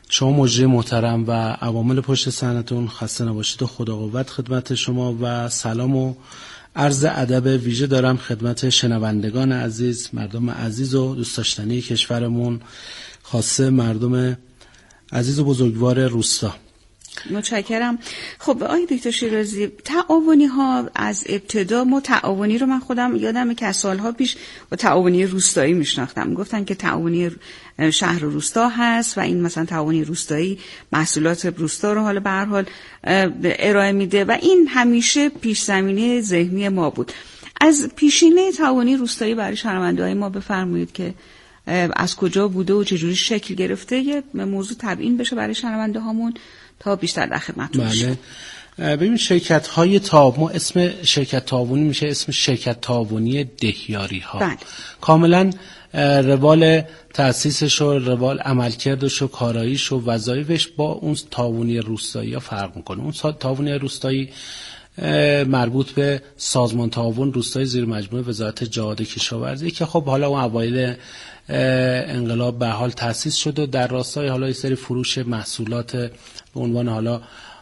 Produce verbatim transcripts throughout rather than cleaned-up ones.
شما مجری محترم و عوامل پشت صحنتون، خسته نباشید و خدا قوت خدمت شما و سلام و عرض ادب ویژه دارم خدمت شنوندگان عزیز، مردم عزیز و دوست داشتنی کشورمون، خاصه مردم عزیز و بزرگوار روستا. متشکرم. خب آقای دکتر شیرازی، تعاونی ها از ابتدا، ما تعاونی رو من خودم یادمه که سالها پیش با تعاونی روستایی میشناختم، گفتن که تعاونی شهر و روستا هست و این مثلا تعاونی روستایی محصولات روستا رو حالا به هر حال ارائه میده و این همیشه پیش زمینه ذهنی ما بود. از پیشینه تعاونی روستایی برای شهروندای ما بفرمایید که از کجا بوده و چجوری شکل گرفته، یه موضوع تبیین بشه برای شنونده هامون تا بیشتر در خدمتتون باشیم. بله، ببین شرکت های تعاون، ما اسم شرکت تعاونی میشه اسم شرکت تعاونی دهیاری ها. بله. کاملا روال تأسیسش و روال عملکردش و کاراییش و وظایفش با اون تعاونی روستایی ها فرق میکنه. اون تعاونی روستایی مربوط به سازمان تعاون روستایی زیر مجموعه وزارت جهاد کشاورزی که خب حالا اون اوایل انقلاب به حال تأسیس شد و در راستای حالا یه سری فروش محصولات به عنوان حالا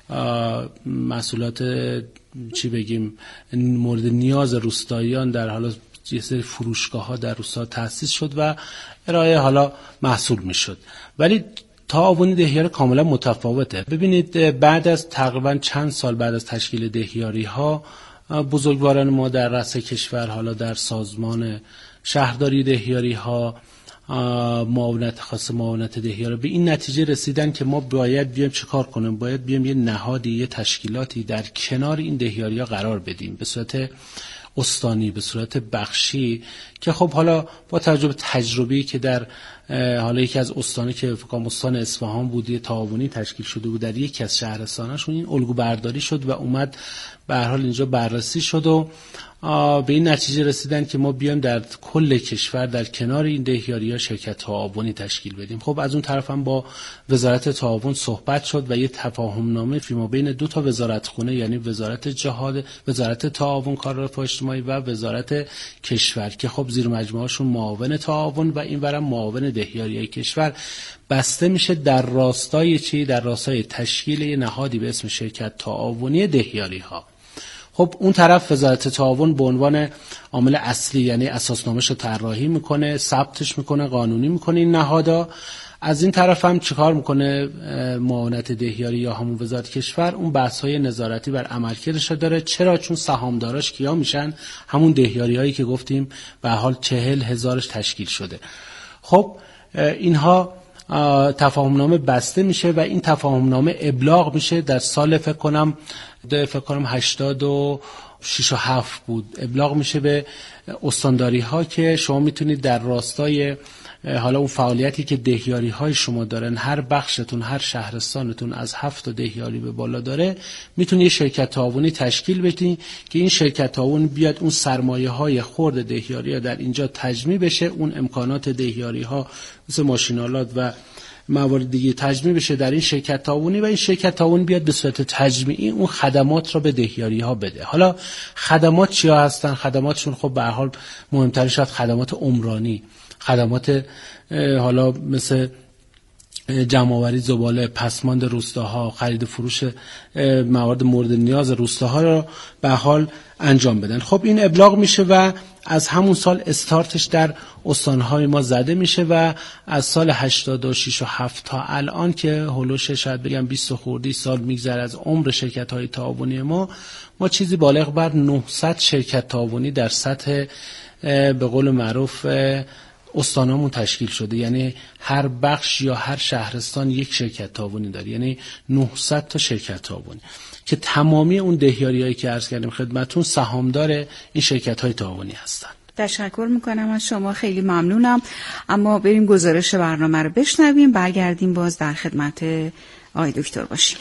محصولات چی بگیم مورد نیاز روستاییان در حالا یه سری فروشگاه ها در روستا تأسیس شد و ارائه حالا محصول میشد. ولی تعاونی دهیاری کاملا متفاوته. ببینید بعد از تقریبا چند سال بعد از تشکیل دهیاری ها، بزرگواران ما در رأس کشور حالا در سازمان شهرداری دهیاری ها، معاونت خاص معاونت دهیاری به این نتیجه رسیدن که ما باید بیایم چه کار کنیم، باید بیایم یه نهادی، یه تشکیلاتی در کنار این دهیاری ها قرار بدیم به صورت استانی، به صورت بخشی، که خب حالا با تجربه تجربی که در حالا یکی از استانی که فکر کنم استان اصفهان بود یه تعاونی تشکیل شده بود در یکی از شهرستاناشون، این الگو برداری شد و اومد به هر حال اینجا بررسی شد و به این نتیجه رسیدن که ما بیایم در کل کشور در کنار این دهیاری‌ها شرکت تعاونی تشکیل بدیم. خب از اون طرف هم با وزارت تعاون صحبت شد و یه تفاهم نامه فیما بین دو تا وزارتخونه، یعنی وزارت جهاد، وزارت تعاون کار رفاه اجتماعی و وزارت کشور که خب زیر مجموعه‌شون معاون تعاون و اینورم معاون دهیاری کشور بسته میشه در راستای چی؟ در راستای تشکیل یه نهادی به اسم شرکت تعاونی دهیاری‌ها. خب اون طرف وزارت تعاون به عنوان عامل اصلی، یعنی اساسنامه‌اش رو طراحی میکنه، ثبتش میکنه، قانونی میکنه این نهادا. از این طرف هم چیکار میکنه معاونت دهیاری یا همون وزارت کشور؟ اون بحث‌های نظارتی بر عملکردش داره. چرا؟ چون سهامداراش کیا میشن؟ همون دهیاری‌هایی که گفتیم به حال چهل هزارش تشکیل شده. خب اینها تفاهمنامه بسته میشه و این تفاهمنامه ابلاغ میشه در سال فکر کنم فکر کنم هشتاد و شش و هفت بود، ابلاغ میشه به استانداری ها که شما میتونید در راستای حالا اون فعالیتی که دهیاری های شما دارن، هر بخشتون هر شهرستانتون از هفت تا دهیاری به بالا داره، میتونید یه شرکت تعاونی تشکیل بدین که این شرکت تعاون بیاد اون سرمایه های خرد دهیاری ها در اینجا تجمیع بشه، اون امکانات دهیاری ها مثل ماشینالات و موارد دیگه تجمیع بشه در این شرکت تعاونی و این شرکت تعاونی بیاد به صورت تجمیعی اون خدمات را به دهیاری ها بده. حالا خدمات چیا هستن؟ خدماتشون خب به هر حال مهمترش از خدمات عمرانی، خدمات حالا مثل جمع‌آوری زباله، پسماند روستاها، خرید فروش موارد مورد نیاز روستاها را به حال انجام بدن. خب این ابلاغ میشه و از همون سال استارتش در استانهای ما زده میشه و از سال هشتاد و شش و هفت تا الان که هولوش شاید بگم بیست خوردی سال میگذره از عمر شرکت‌های تعاونی ما، ما چیزی بالغ بر نهصد شرکت تعاونی در سطح به قول معروف استانامون تشکیل شده. یعنی هر بخش یا هر شهرستان یک شرکت تعاونی داره، یعنی نهصد تا شرکت تعاونی که تمامی اون دهیاریایی که عرض کردیم خدمتون سهامدار این شرکت‌های تعاونی هستن. تشکر میکنم از شما، خیلی ممنونم. اما بریم گزارش برنامه رو بشنویم، برگردیم باز در خدمت آقای دکتر باشیم.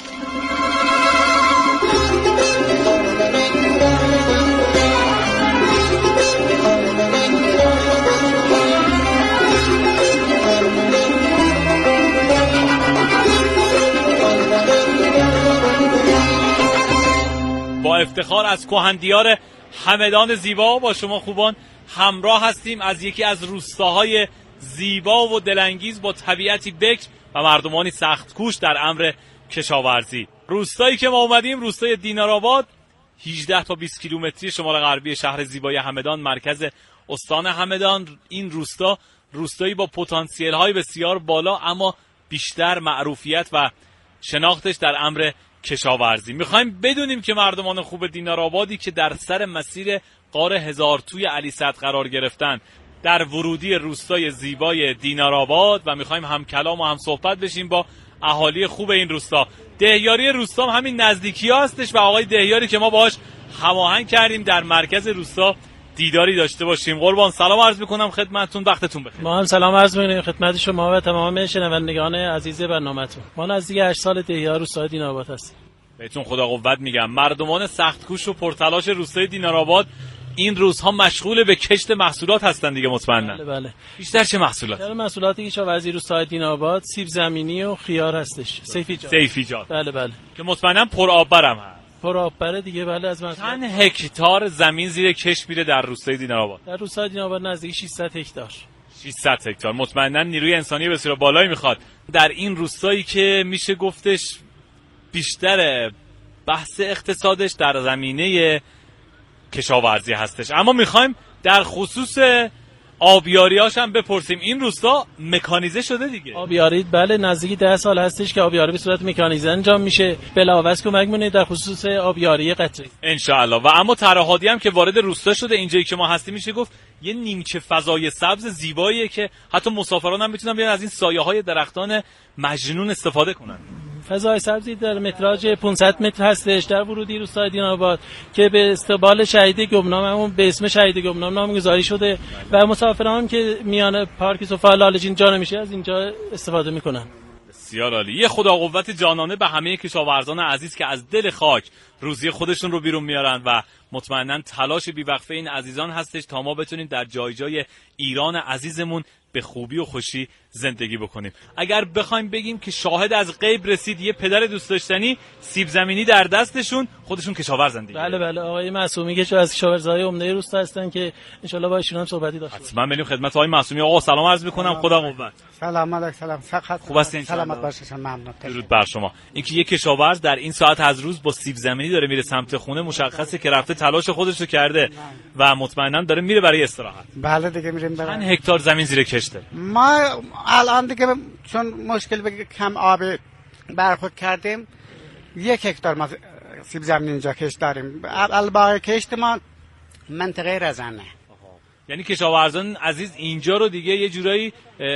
با افتخار از کهندیار همدان زیبا با شما خوبان همراه هستیم از یکی از روستاهای زیبا و دلانگیز با طبیعتی بکر و مردمانی سخت کوش در امر کشاورزی. روستایی که ما اومدیم روستای دینارآباد، هجده تا بیست کیلومتری شمال غربی شهر زیبای همدان، مرکز استان همدان. این روستا روستایی با پتانسیل های بسیار بالا، اما بیشتر معروفیت و شناختش در امر کشاورزی. میخوایم بدونیم که مردمان خوب دینارآبادی که در سر مسیر غار هزارتوی علی صدر قرار گرفتن در ورودی روستای زیبای دینارآباد، و میخوایم هم کلام و هم صحبت بشیم با اهالی خوب این روستا. دهیاری روستا همین نزدیکی ها هستش و آقای دهیاری که ما باهاش هماهنگ کردیم در مرکز روستا دیداری داشته باشیم. قربان سلام عرض میکنم خدمتتون، وقتتون بخیر. ما هم سلام عرض میکنیم خدمت شما و تمام شنوندگان عزیز برنامه‌تون. ما نزدیک هشت سال دهیار روستای دینارآباد هستیم. بهتون خدا قوت میگم. مردمان سخت‌کوش و پرتلاش روستای دینارآباد این روزها مشغول به کشت محصولات هستن دیگه مطمئنا. بله بله. بیشتر چه محصولات؟ بیشتر محصولاتی که کشاورزی روستای دینارآباد سیب زمینی و خیار هستش. سیفیجات. سیفیجات. بله بله. که مطمئنا پرآببرم هست. پرآببره دیگه بله. از من چند هکتار زمین زیر کشت میره در روستای دینارآباد؟ در روستای دینارآباد نزدیک ششصد هکتار. ششصد هکتار. مطمئنا نیروی انسانی بسیار بالایی میخواد در این روستایی که میشه گفتش بیشتر بحث اقتصادش در زمینه کشاورزی هستش. اما میخوایم در خصوص آبیاریاش هم بپرسیم. این روستا مکانیزه شده دیگه؟ آبیاری بله نزدیک ده سال هستش که آبیاری به صورت مکانیزه انجام میشه. بلاواس کمک می‌کنه در خصوص آبیاری قطری ان شاء الله. و اما ترهادی هم که وارد روستا شده، اینجایی که ما هستیم میشه گفت یه نیمچه فضای سبز زیباییه که حتی مسافران هم میتونن بیان از این سایه‌های درختان مجنون استفاده کنن. فضای سبزی در متراژ پانصد متر هستش در ورودی روستای دینارآباد که به استقبال شهید گمنام همون به اسم شهید گمنام نامگذاری شده و مسافران که میان پارک صفا لالجین جا نمیشه از اینجا استفاده میکنن. بسیار عالی. یه خدا قوت جانانه به همه کشاورزان عزیز که از دل خاک روزی خودشون رو بیرون میارن و مطمئنا تلاش بی‌وقفه این عزیزان هستش تا ما بتونیم در جای جای ایران عزیزمون به خوبی و خوشی زندگی بکنیم. اگر بخوایم بگیم که شاهد از غیب رسید یه پدر دوست داشتنی، سیب زمینی در دستشون، خودشون کشاورزن دیگه. بله بله. آقای معصومی که از کشاورزای عمده روستا هستن که ان شاء الله با ایشون هم صحبتی داشته باشیم. حتما بریم خدمت آقای معصومی. آقا سلام عرض میکنم. خدا قوت. سلام علیکم. سلام. فقط خوب هستین؟ سلامت باشید. ممنون. درود بر شما. اینکه یک کشاورز در این ساعت از روز با سیب زمینی داره میره سمت خونه، مشخصه که رفته تلاش خودش رو کرده و مطمئنا داره میره برای استراحت. بله دیگه میریم برای چند هکتار زمین زیر کشته؟ ما الان دیگه چون مشکل به کم آب برخورد کردیم یک هکتار ما سیب زمین اینجا کشت داریم. الباقی کشت ما منطقه رزنه. یعنی کشاورزان عزیز اینجا رو دیگه یه جورایی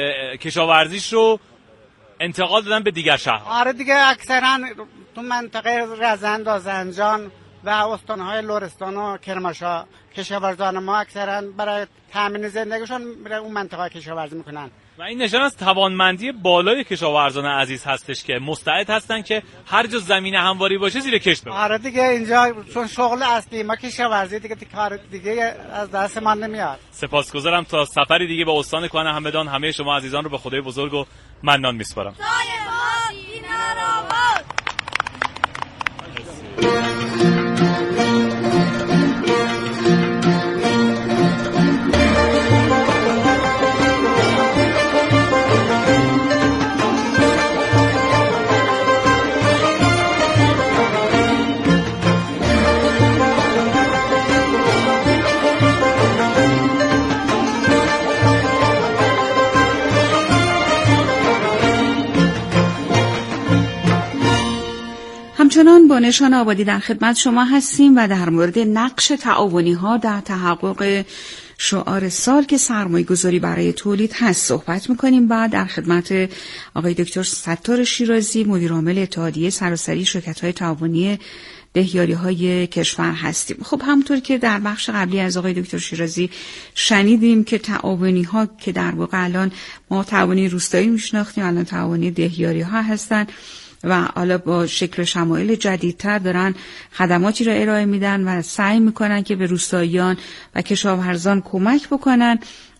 کشاورزیش رو انتقال دادن به دیگر شهرها. آره دیگه اکثرا تو منطقه رزند و زنجان و استانهای لرستان و کرمانشاه کشاورزان ما اکثرا برای تامین زندگیشون میره اون منطقه کشاورزی میکنن و این نشان از توانمندی بالای کشاورزان عزیز هستش که مستعد هستن که هر جا زمین همواری باشه زیر کشت ببرن. آره دیگه اینجا چون شغل اصلی ما کشاورزی دیگه کار دیگه از دست ما نمیاد. سپاسگزارم. تا سفری دیگه به استان کهن همدان همه شما عزیزان رو به خدای بزرگ و منان میسپارم. همچنان با نشان آبادی در خدمت شما هستیم و در مورد نقش تعاونی ها در تحقق شعار سال که سرمایه گذاری برای تولید هست صحبت میکنیم. بعد در خدمت آقای دکتر ستار شیرازی مدیر عامل اتحادیه سراسری شرکت‌های تعاونی دهیاری‌های کشور هستیم. خب همونطور که در بخش قبلی از آقای دکتر شیرازی شنیدیم که تعاونی‌ها که در واقع الان ما تعاونی روستایی میشناختیم الان تعاونی دهیاری‌ها هستن و حالا با شکل شمایل جدیدتر دارن خدماتی را ارائه میدن و سعی میکنن که به روستاییان و کشاورزان کمک بکنن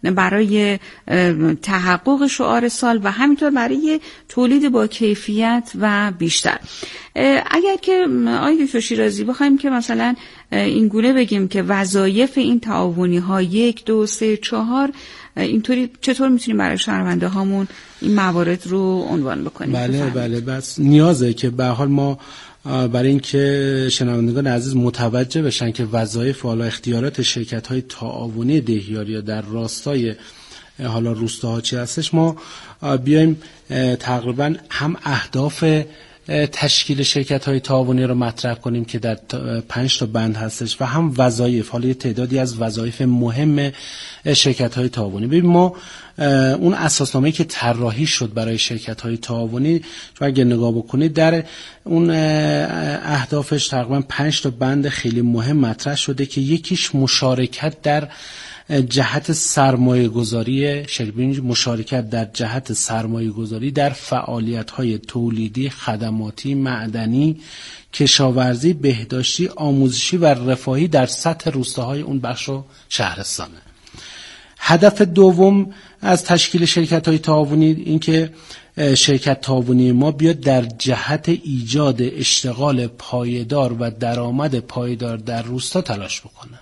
برای تحقق شعار سال و همینطور برای تولید با کیفیت و بیشتر. اگر که آقای دکتر شیرازی بخوایم که مثلا این گونه بگیم که وظایف این تعاونی ها یک دو سه چهار، اینطوری چطور میتونیم برای شنونده هامون این موارد رو عنوان بکنیم؟ بله بله بس نیازه که به حال ما برای اینکه شنوندگان عزیز متوجه بشن که وظایف و حالا اختیارات شرکت‌های تعاونی دهیاری در راستای حالا روستاها چی هستش، ما بیایم تقریبا هم اهداف تشکیل شرکت‌های تعاونی رو مطرح کنیم که در پنج تا بند هستش و هم وظایف، حالا یه تعدادی از وظایف مهم شرکت‌های تعاونی. ببین ما اون اساسنامه‌ای که طراحی شد برای شرکت‌های تعاونی چون اگه نگاه بکنید در اون اهدافش تقریبا پنج تا بند خیلی مهم مطرح شده که یکیش مشارکت در جهت سرمایه گذاری شرکت، مشارکت در جهت سرمایه گذاری در فعالیت های تولیدی، خدماتی، معدنی، کشاورزی، بهداشتی، آموزشی و رفاهی در سطح روستاهای اون بخش و شهرستانه. هدف دوم از تشکیل شرکت های تعاونی این که شرکت تعاونی ما بیاد در جهت ایجاد اشتغال پایدار و درآمد پایدار در روستا تلاش بکنه.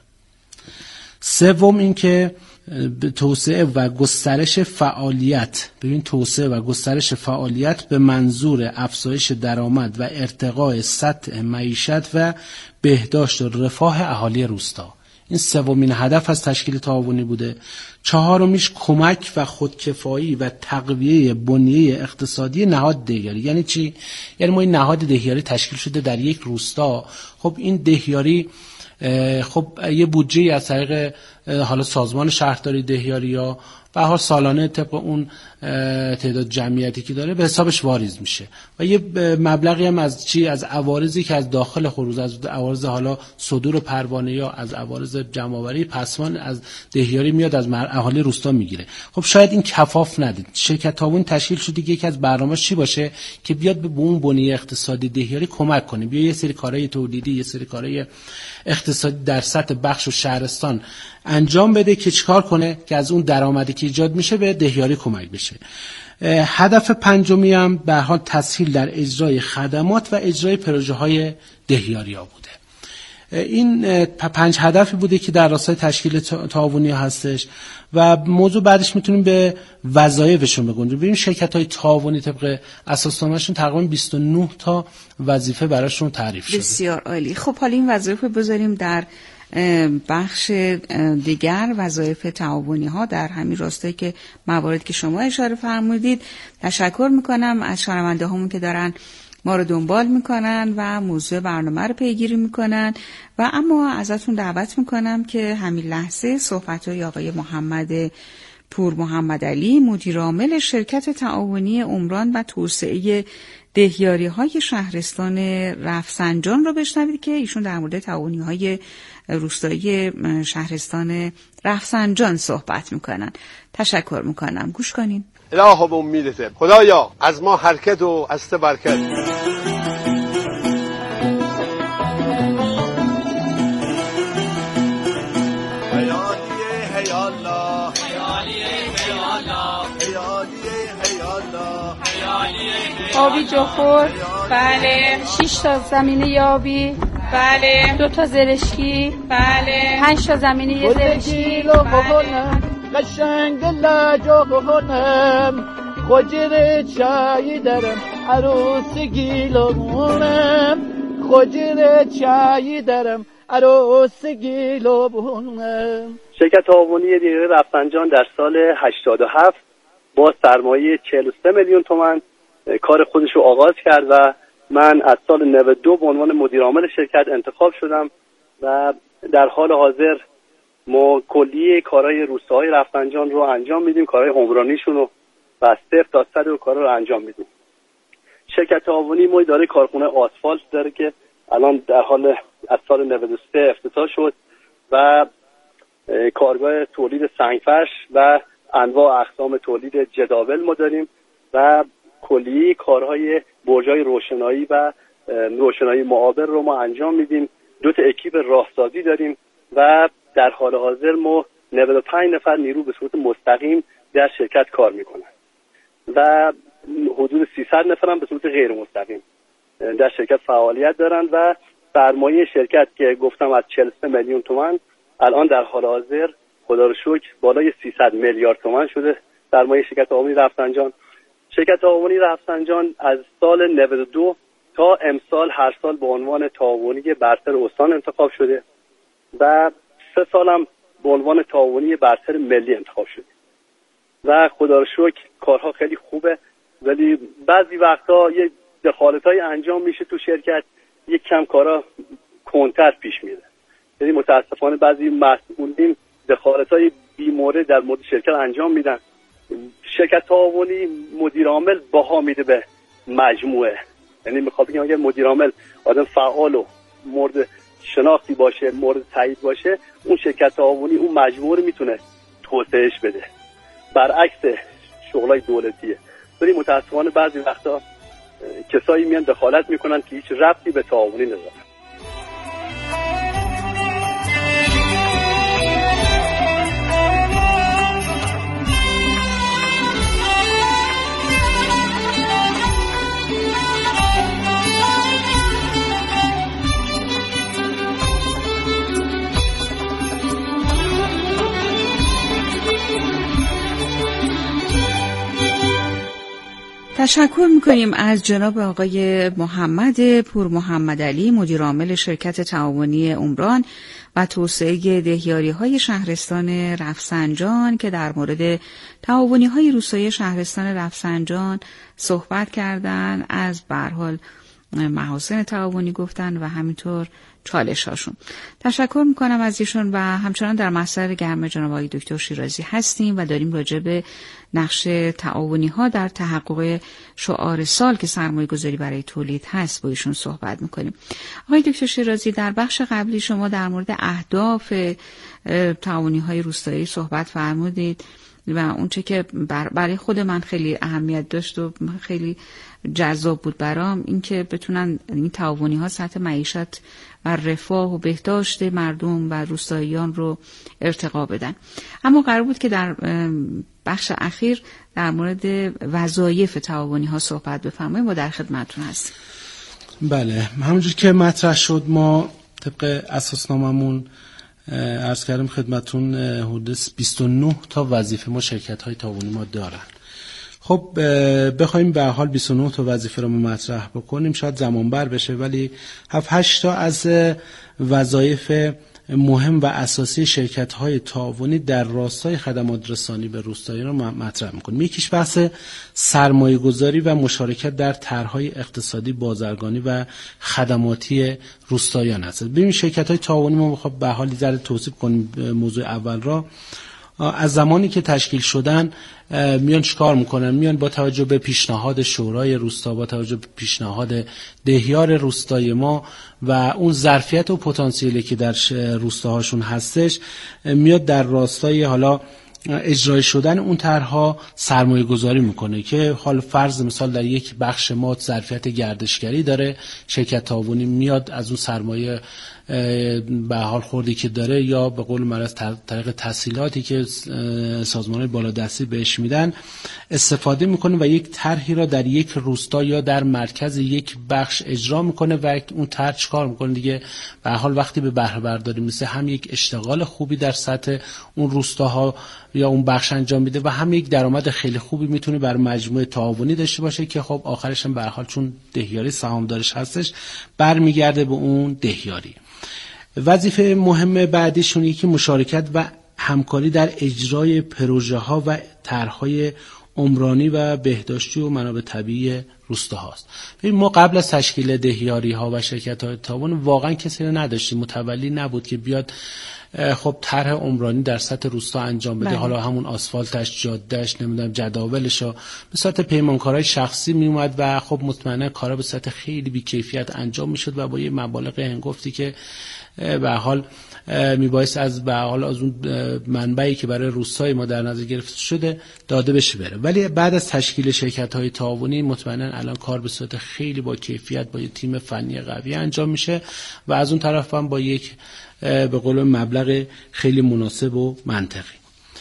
سوم این که توسعه و گسترش فعالیت، ببین توسعه و گسترش فعالیت به منظور افزایش درآمد و ارتقاء سطح معیشت و بهداشت و رفاه اهالی روستا. این سومین هدف از تشکیل تعاونی بوده. چهارمیش کمک و خودکفایی و تقویه بنیه اقتصادی نهاد دهیاری. یعنی چی؟ یعنی ما این نهاد دهیاری تشکیل شده در یک روستا. خب این دهیاری خب یه بودجه از طریق حالا سازمان شهرداری دهیاری یا به هر سالانه طبق اون تعداد جمعیتی که داره به حسابش واریز میشه و یه مبلغی هم از چی از عوارضی که از داخل خروج، از عوارض حالا صدور پروانه یا از عوارض جمع‌آوری پسمان از دهیاری میاد، از اهالی روستا میگیره. خب شاید این کفاف ندید. شرکت تعاون تشکیل شده که یکی از برنامه‌اش چی باشه که بیاد به اون بنیه اقتصادی دهیاری کمک کنه، بیا یه سری کارهای تولیدی، یه سری کارهای اقتصادی در سطح بخش و شهرستان انجام بده که چیکار کنه که از اون درآمدی که ایجاد میشه به دهیاری کمک بشه. هدف پنجمی هم به حال تسهیل در اجرای خدمات و اجرای پروژه های دهیاری ها بوده. این پنج هدفی بوده که در راستای تشکیل تعاونی هستش و موضوع بعدش میتونیم به وظایفشون بگنجیم. ببین شرکت های تعاونی طبق اساسنامه‌شون تقریبا بیست و نه تا وظیفه براشون تعریف شده. بسیار عالی. خب حالا این وظایف بذاریم در بخش دیگر، وظایف تعاونی ها در همین راستایی که موارد که شما اشاره فرمودید. تشکر میکنم از شنونده هامون که دارن ما رو دنبال میکنن و موضوع برنامه رو پیگیری میکنن و اما ازتون دعوت میکنم که همین لحظه صحبت‌های آقای محمد پور محمد علی مدیر عامل شرکت تعاونی عمران و توسعه دهیاری های شهرستان رفسنجان رو بشنوید که ایشون در مورد تعاونی های روستایی شهرستان رفسنجان صحبت میکنن. تشکر میکنم. گوش کنین. الهی به امیدته خدایا از ما حرکت و از تو برکت. آبی جخور، بله. شش تا زمینه یابی، بله. دو تا زرشکی، بله. پنج تا زمینه زرشکی، بله. قشنگ لاجو بکنم خوجر چای درم عروس گیلونم خوجر چای درم عروس گیلونم. شرکت تعاونی دهیاری رفسنجان در سال هشتاد و هفت با سرمایه چهل و سه میلیون تومان کار خودش رو آغاز کرد و من از سال نود و دو به عنوان مدیر عامل شرکت انتخاب شدم و در حال حاضر ما کلیه کارهای روستاهای رفسنجان رو انجام میدیم، کارهای عمرانیشون رو و صفر تا صد رو کارا رو انجام میدیم. شرکت تعاونی ما داره کارخونه آسفالت داره که الان در حال از سال نود و سه افتتاح شد و کارگاه تولید سنگفرش و انواع اقسام تولید جداول ما داریم و کلیه کارهای برج‌های روشنایی و روشنایی معابر رو ما انجام میدیم. دو تا اکیپ راهسازی داریم و در حال حاضر ما نود و پنج نفر نیرو به صورت مستقیم در شرکت کار میکنن و حدود سیصد نفر هم به صورت غیر مستقیم در شرکت فعالیت دارند و سرمایه شرکت که گفتم از چهل و سه میلیون تومان الان در حال حاضر خدا رو شکر بالای سیصد میلیارد تومان شده سرمایه شرکت تعاونی رفسنجان. شرکت تعاونی رفسنجان از سال نود و دو تا امسال هر سال به عنوان تعاونی برتر استان انتخاب شده و سه سال هم به عنوان تعاونی برتر ملی انتخاب شده و خدا رو شکر کارها خیلی خوبه، ولی بعضی وقتا یه دخالت‌های انجام میشه تو شرکت، یک کم کارا کنتر پیش میره. یعنی متاسفانه بعضی مسئولین دخالت‌های بی‌مورد در مورد شرکت انجام میدن. شرکت تعاونی مدیر عامل بها میده به مجموعه، یعنی میخوام بگم اگر مدیر عامل آدم فعال و مورد شناختی باشه، مورد تایید باشه، اون شرکت تعاونی اون مجموعه رو میتونه توسعهش بده. برعکس شغلای دولتیه. ولی متاسفانه بعضی وقتا کسایی میان دخالت میکنن که هیچ ربطی به تعاونی ندارن. تشکر میکنیم از جناب آقای محمد پور محمد علی، مدیر عامل شرکت تعاونی عمران و توسعه دهیاری‌های شهرستان رفسنجان که در مورد تعاونی‌های روستایی شهرستان رفسنجان صحبت کردن، از به هر حال محاسن تعاونی گفتن و همینطور چالش هاشون. تشکر میکنم از ایشون و همچنان در مسئله گرم جناب آقای دکتر شیرازی هستیم و داریم راجع به نقش تعاونی ها در تحقق شعار سال که سرمایه گذاری برای تولید هست با ایشون صحبت میکنیم. آقای دکتر شیرازی، در بخش قبلی شما در مورد اهداف تعاونی های روستایی صحبت فرمودید و اونچه که برای خود من خیلی اهمیت داشت و خیلی جذاب بود برام این که بتونن این تعاونی ها سطح معیشت و رفاه و بهداشت مردم و روستاییان رو ارتقا بدن. اما قرار بود که در بخش اخیر در مورد وظایف تعاونی ها صحبت بفرمایید. ما در خدمتتون هستیم. بله، همونجور که مطرح شد ما طبق اساسنامه‌مون عرض کردم خدمتتون حدود بیست و نه تا وظیفه ما شرکت های تعاونی ما دارن. خب بخوایم به حال بیست و نه تا وظیفه رو مطرح بکنیم شاید زمان بر بشه، ولی هفت هشت تا از وظایف مهم و اساسی شرکت‌های تعاونی در راستای خدمات رسانی به روستایی رو مطرح می‌کنیم. یکیش بحث سرمایه‌گذاری و مشارکت در طرح‌های اقتصادی، بازرگانی و خدماتی روستاییان هست. ببین شرکت‌های تعاونی ما می‌خوام به حال ذره توصیف کنیم موضوع اول را. از زمانی که تشکیل شدن میان چیکار میکنن؟ میان با توجه به پیشنهاد شورای روستا، با توجه به پیشنهاد دهیار روستای ما و اون ظرفیت و پتانسیلی که در روستاهاشون هستش، میاد در راستای حالا اجرای شدن اون طرح‌ها سرمایه گذاری میکنه که حال فرض مثال در یک بخش ما ظرفیت گردشگری داره، شرکت تعاونی میاد از اون سرمایه به حال خوردی که داره یا به قول معروف طریق تسهیلاتی که سازمان‌های بالادستی بهش میدن استفاده میکنه و یک طرحی را در یک روستا یا در مرکز یک بخش اجرا میکنه و اون طرح چیکار میکنه دیگه؟ به حال وقتی به بهره برداری میشه هم یک اشتغال خوبی در سطح اون روستاها یا اون بخش انجام میده و هم یک درآمد خیلی خوبی میتونه بر مجموعه تعاونی داشته باشه که خب آخرش هم به هر حال چون دهیاری سهامدارش هستش برمیگرده به اون دهیاری. وظیفه مهم بعدیشون یکی مشارکت و همکاری در اجرای پروژه ها و طرح‌های عمرانی و بهداشتی و منابع طبیعی روستاهاست. ببین ما قبل از تشکیل دهیاری ها و شرکت های تعاون واقعا کسی رو نداشتیم، متولی نبود که بیاد خب طرح عمرانی در سطح روستا انجام بده. بله. حالا همون آسفالتش، جادهش، نمیدونم جداولش به صورت پیمانکارهای شخصی می اومد و خب مطمئنا کارا به صورت خیلی بی‌کیفیت انجام میشد و با یه مبالغ هنگفتی که به حال میبایست از به حال از اون منبعی که برای روستای ما در نظر گرفته شده داده بشه بره. ولی بعد از تشکیل شرکت‌های تعاونی مطمئنا الان کار به صورت خیلی با کیفیت با یه تیم فنی قوی انجام میشه و از اون طرف هم با یک به قول مبلغ خیلی مناسب و منطقی.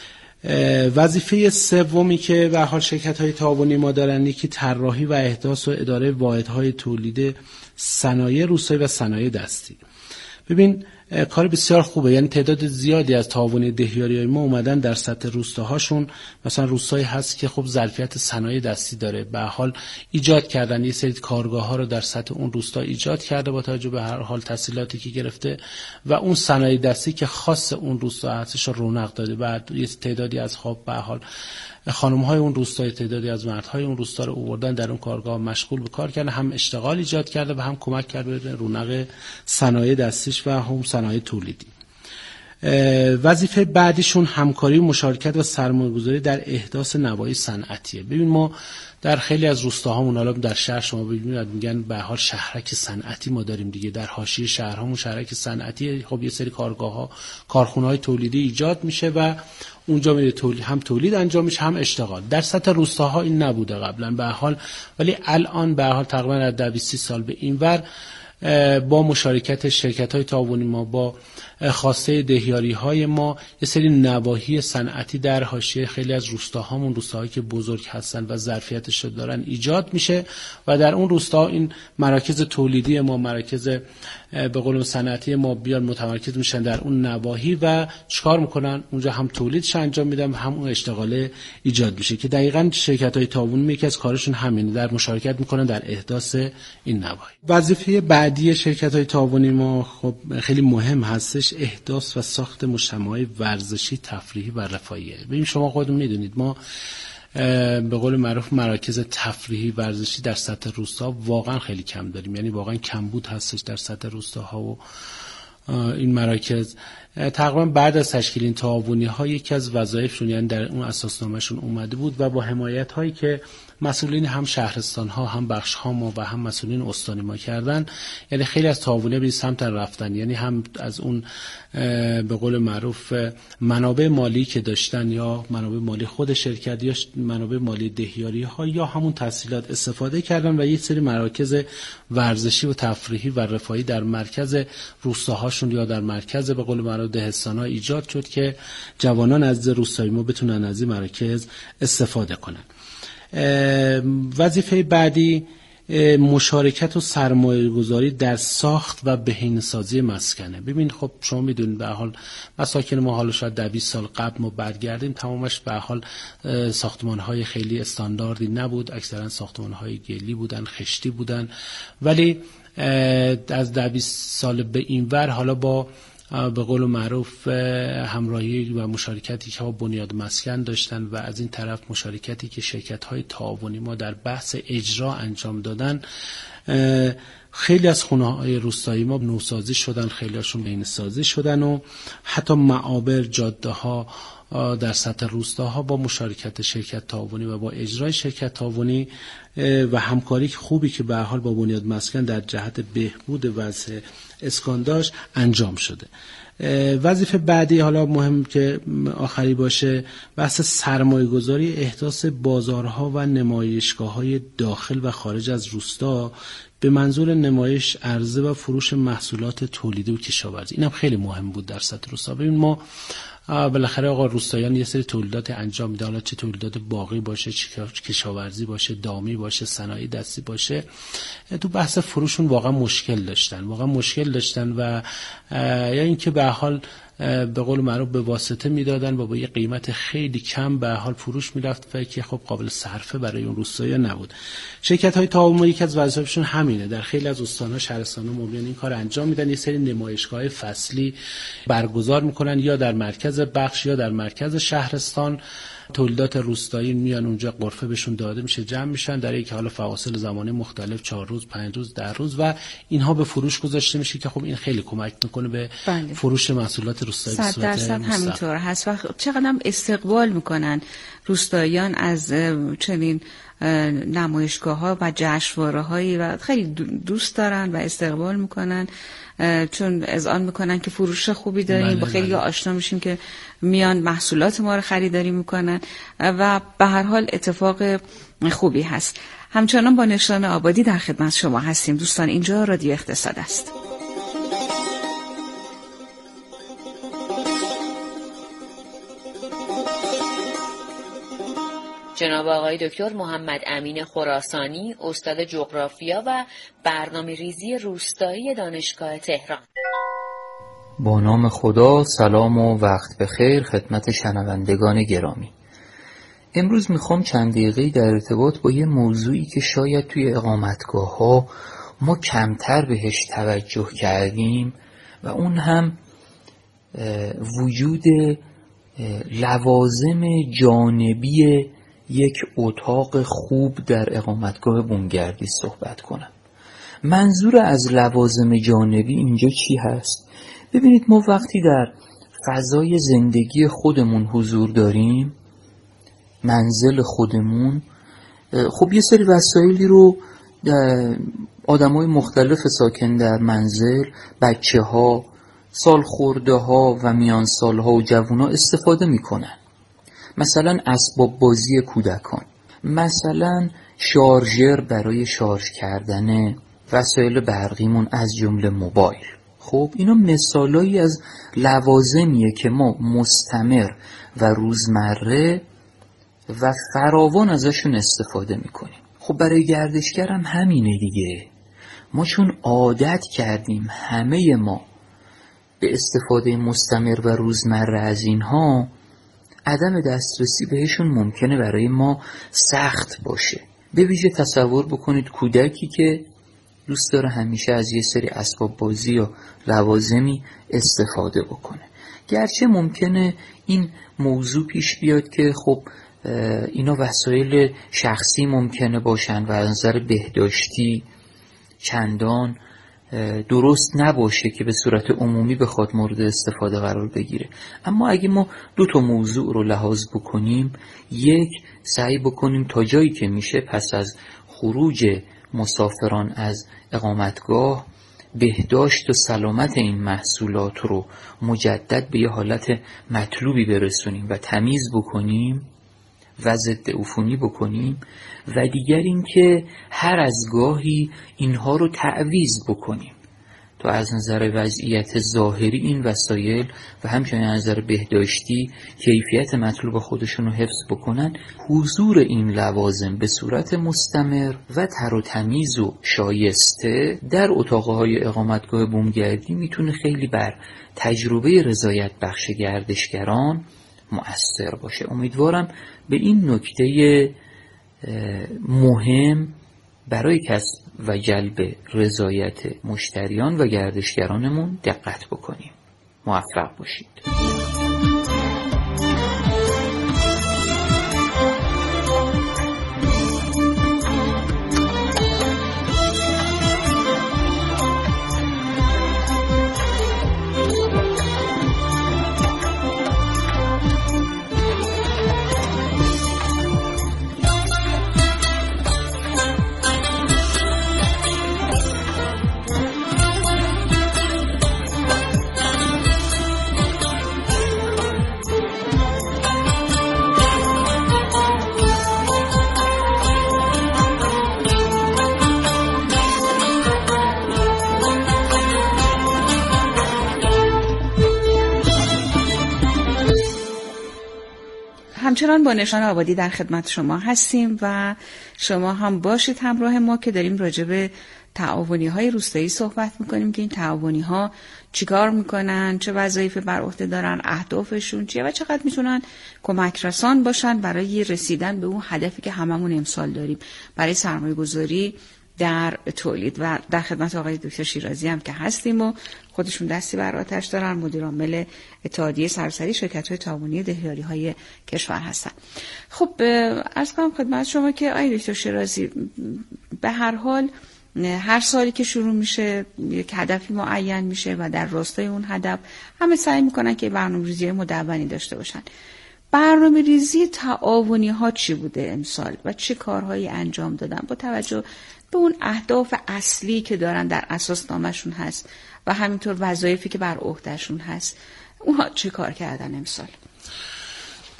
وظیفه سومی که به حال شرکت‌های تعاونی ما دارن یکی طراحی و احداث و اداره واحدهای تولید صنایع روستایی و صنایع دستی. ببین کار بسیار خوبه، یعنی تعداد زیادی از تعاونی دهیاری‌های ما اومدن در سطح روستاهاشون، مثلا روستایی هست که خب ظرفیت صنایع دستی داره، به حال ایجاد کردن یه سری کارگاه‌ها رو در سطح اون روستا ایجاد کرده با توجه به هر حال تسهیلاتی که گرفته و اون صنایع دستی که خاص اون روستا هستش رونق داده و یه تعدادی از خب به حال خانم‌های اون روستای تعدادی از مردهای اون روستا رو آوردن در اون کارگاه مشغول به کار کردن، هم اشتغال ایجاد کرده و هم کمک کرده به رونق صنایع دستیش و هم صنایع تولیدی. وظیفه بعدیشون همکاری و مشارکت و سرمایه‌گذاری در احداث نواحی صنعتیه. ببین ما در خیلی از روستاهامون، حالا در شهر شما ببینید میگن به حال شهرک صنعتی ما داریم دیگه، در حاشیه شهرهامون شهرک صنعتی، خب یه سری کارگاه‌ها، کارخونه‌های تولیدی ایجاد میشه و اونجا میره تولید، هم تولید انجام میشه هم اشتغال. در سطح روستاها این نبوده قبلا به حال، ولی الان به حال تقریبا از ده بیست سال به اینور با مشارکت شرکت‌های تعاونی ما با خواسته دهیاری‌های ما یه سری نواحی صنعتی در حاشیه خیلی از روستاهامون، روستاهایی که بزرگ هستن و ظرفیتش رو دارن ایجاد میشه و در اون روستا این مراکز تولیدی ما، مراکز به قول صنعتی ما بیان متمرکز میشن در اون نواحی و چیکار میکنن؟ اونجا هم تولیدش انجام میدن و هم اون اشتغال ایجاد میشه که دقیقاً شرکت‌های تعاونی یکی از کارشون همینه، در مشارکت میکنن در احداث این نواحی. وظیفه بعدی شرکت‌های تعاونی ما خب خیلی مهم هستش، احداث و ساخت مجتمعات ورزشی، تفریحی و رفاهیه. ببین شما خودتون میدونید ما به قول معروف مراکز تفریحی ورزشی در سطح روستا واقعا خیلی کم داریم، یعنی واقعا کمبود هستش در سطح روستاها و این مراکز. تقریبا بعد از تشکیل این تعاونی ها یکی از وظایفشون یعنی در اون اساسنامهشون اومده بود و با حمایت هایی که مسئولین هم شهرستان ها هم بخش ها ما و هم مسئولین استانی ما کردن، یعنی خیلی از تعاونی به سمت رفتن، یعنی هم از اون به قول معروف منابع مالی که داشتن یا منابع مالی خود شرکت یا منابع مالی دهیاری ها یا همون تسهیلات استفاده کردن و یک سری مراکز ورزشی و تفریحی و رفاهی در مرکز روستاهاشون یا در مرکز به قول معروف دهستان ها ایجاد شد که جوانان از روستایی ما بتونن از این مراکز استفاده کنن. وظیفه بعدی مشارکت و سرمایه گذاری در ساخت و بهینه‌سازی مسکنه. ببین خب شما میدونید به حال مساکن ما حالا شاید ده بیست سال قبل ما برگردیم تمامش به حال ساختمان‌های خیلی استانداردی نبود، اکثرا ساختمان‌های گلی بودن، خشتی بودن، ولی از ده بیست سال به اینور حالا با به قول معروف همراهی و مشارکتی که با بنیاد مسکن داشتن و از این طرف مشارکتی که شرکت‌های تعاونی ما در بحث اجرا انجام دادن، خیلی از خونه‌های روستایی ما نوسازی شدن، خیلی هاشون بهینه‌سازی شدن و حتی معابر، جاده‌ها در سطح روستاها با مشارکت شرکت تعاونی و با اجرای شرکت تعاونی و همکاری خوبی که به هر حال با بنیاد مسکن در جهت بهبود وضع اسکان داشت انجام شده. وظیفه بعدی حالا مهم که آخری باشه بحث سرمایه گذاری احداث بازارها و نمایشگاه‌های داخل و خارج از روستا به منظور نمایش عرضه و فروش محصولات تولیدی و کشاورزی. اینم خیلی مهم بود در سطح روستا. ببین ما بالاخره آقا روستاییان یه سری تولیدات انجام میدن، حالا چه تولیدات باغی باشه، چه کشاورزی باشه، دامی باشه، صنایع دستی باشه، تو بحث فروشون واقعا مشکل داشتن واقعا مشکل داشتن و یا اینکه به حال به قول معروف به واسطه میدادن و با یه قیمت خیلی کم به حال فروش میرفت و که خب قابل صرفه برای اون روستایی نبود. شرکت های تعاونی یکی از وظایفشون همینه، در خیلی از استان‌ها، شهرستان‌ها ممکن این کار انجام میدن، یه سری نمایشگاه فصلی برگزار میکنن یا در مرکز بخش یا در مرکز شهرستان. تولیدات روستایی میان اونجا، غرفه بهشون داده میشه، جمع میشن در یک حال فواصل زمانی مختلف، چهار روز، پنج روز، ده روز و اینها به فروش گذاشته میشه که خب این خیلی کمک میکنه به بله. فروش محصولات روستایی به صورت مستقیم. همینطور هست و چقدر استقبال میکنن روستاییان از چنین نمایشگاه‌ها و جشنواره‌هایی و خیلی دوست دارن و استقبال میکنن، چون اذعان میکنن که فروش خوبی داریم، بله، با خیلی بله. آشنا میشیم که میان محصولات ما رو خریداری میکنن و به هر حال اتفاق خوبی هست. همچنان با نشان آبادی در خدمت شما هستیم. دوستان، اینجا رادیو اقتصاد است. جناب آقای دکتر محمد امین خراسانی، استاد جغرافیا و برنامه‌ریزی روستایی دانشگاه تهران. با نام خدا، سلام و وقت بخیر خدمت شنوندگان گرامی. امروز میخوام چند دقیقه در ارتباط با یه موضوعی که شاید توی اقامتگاه ها ما کمتر بهش توجه کردیم و اون هم وجود لوازم جانبی یک اتاق خوب در اقامتگاه بومگردی صحبت کنم. منظور از لوازم جانبی اینجا چی هست؟ ببینید، ما وقتی در فضای زندگی خودمون حضور داریم، منزل خودمون، خب یه سری وسایلی رو آدمای مختلف ساکن در منزل، بچه ها، سال خورده ها و میان سال ها و جوان ها استفاده میکنن. مثلا اسباب بازی کودکان، مثلا شارژر برای شارژ کردن وسایل برقیمون از جمله موبایل. خب اینا مثالایی از لوازمیه که ما مستمر و روزمره و فراوان ازشون استفاده میکنیم. خب برای گردشگر هم همینه دیگه. ما چون عادت کردیم همه ما به استفاده مستمر و روزمره از اینها، عدم دسترسی بهشون ممکنه برای ما سخت باشه. به ویژه تصور بکنید کودکی که دوست داره همیشه از یه سری اسباب بازی یا لوازمی استفاده بکنه. گرچه ممکنه این موضوع پیش بیاد که خب اینا وسایل شخصی ممکنه باشن و از نظر بهداشتی چندان درست نباشه که به صورت عمومی بخواد مورد استفاده قرار بگیره. اما اگه ما دو تا موضوع رو لحاظ بکنیم، یک، سعی بکنیم تا جایی که میشه پس از خروج مسافران از اقامتگاه بهداشت و سلامت این محصولات رو مجدد به یه حالت مطلوبی برسونیم و تمیز بکنیم و ضد عفونی بکنیم، و دیگر این که هر از گاهی اینها رو تعویض بکنیم تا از نظر وضعیت ظاهری این وسایل و همچنین از نظر بهداشتی کیفیت مطلوب خودشون رو حفظ بکنن. حضور این لوازم به صورت مستمر و تر و تمیز و شایسته در اتاقهای اقامتگاه بومگردی میتونه خیلی بر تجربه رضایت بخش گردشگران مؤثر باشه. امیدوارم به این نکته مهم برای کسب و جلب رضایت مشتریان و گردشگرانمون دقت بکنیم. موفق باشید. همچنان با نشان آبادی در خدمت شما هستیم و شما هم باشید همراه ما که داریم راجع به تعاونی های روستایی صحبت میکنیم که این تعاونی ها چیکار میکنن، چه وظایفی بر عهده دارن، اهدافشون چیه و چقدر میتونن کمک رسان باشن برای رسیدن به اون هدفی که هممون امسال داریم برای سرمایه گذاری در تولید. و در خدمت آقای دکتر شیرازی هم که هستیم و خودشون دستی بر آتش دارن، مدیر عامل اتحادیه سراسری شرکت‌های تعاونی دهیاری‌های کشور هستن. خب عرض کنم خدمت شما که آقای دکتر شیرازی، به هر حال هر سالی که شروع میشه یک هدفی معین میشه و در راستای اون هدف همه سعی میکنن که برنامه‌ریزی مدونی داشته باشن. برنامه‌ریزی تعاونی ها چی بوده امسال و چه کارهایی انجام دادن با توجه به اون اهداف اصلی که دارن در اساس نامشون هست و همینطور وظایفی که بر عهدهشون هست؟ اونها چه کار کردن امسال؟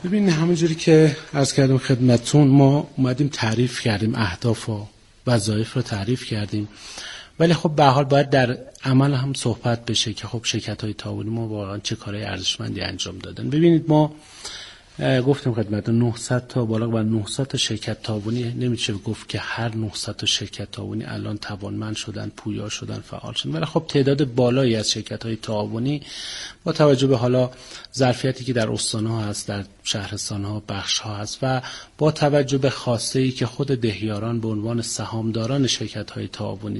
ببین همونجوری که عرض کردم خدمتتون، ما اومدیم تعریف کردیم اهداف و وظایف رو تعریف کردیم، ولی خب به هر حال باید در عمل هم صحبت بشه که خب شرکت‌های تعاونی ما واقعا چه کارهای ارزشمندی انجام دادن. ببینید ما گفتم خدمتتون نهصد تا بالا بر نهصد تا شرکت تعاونی، نمیشه گفت که هر نهصد تا شرکت تعاونی الان توانمند شدن، پویا شدن، فعال شدن، ولی خب تعداد بالایی از شرکت‌های تعاونی با توجه به حالا ظرفیتی که در استان‌ها هست، در شهرستان‌ها، بخش‌ها هست و با توجه به خواسته‌ای که خود دهیاران به عنوان سهامداران شرکت‌های تعاونی